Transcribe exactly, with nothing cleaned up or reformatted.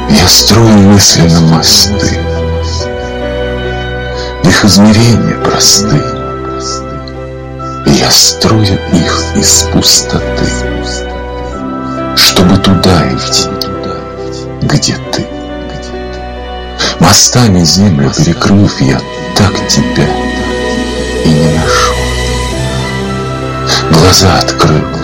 Я строю мысленно мосты, их измерения просты, и я строю их из пустоты, чтобы туда идти, где ты. Мостами землю перекрыв, я так тебя и не нашел. Глаза открыл,